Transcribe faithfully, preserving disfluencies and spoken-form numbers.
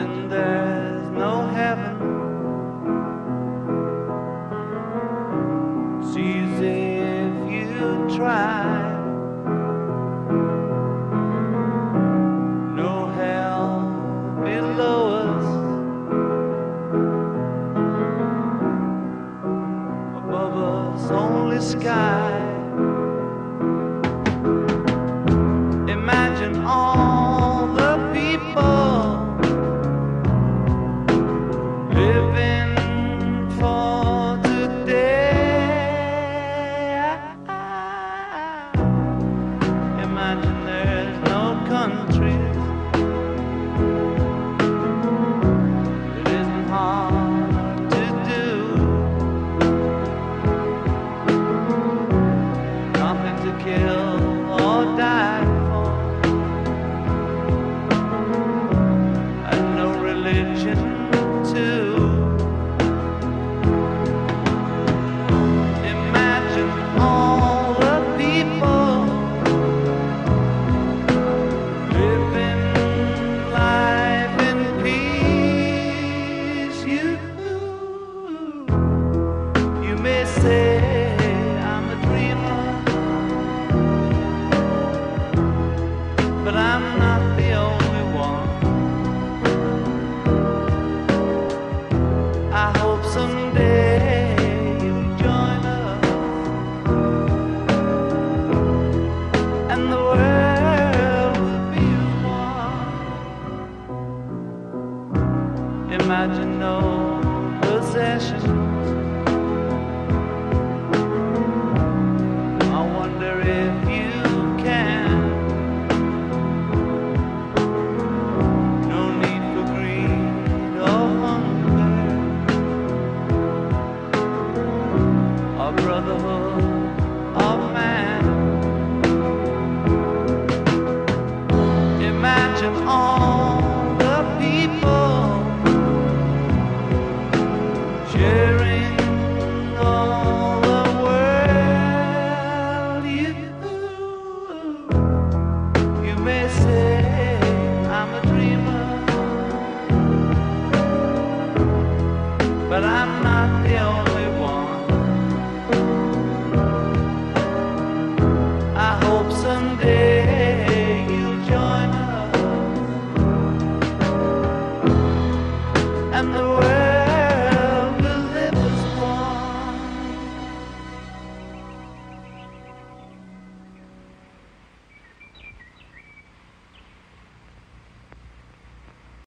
Imagine there's no heaven. It's easy if you try. No hell below us, above us only sky. Imagine all the people living for today. Imagine there's no countries. It isn't hard to do. Nothing to kill or die for, and no religion too. Imagine all the people living life in peace. You, you may say I'm a dreamer, but I'm not the only one. I hope someday you'll join us, and the world will be as one. Imagine no possessions,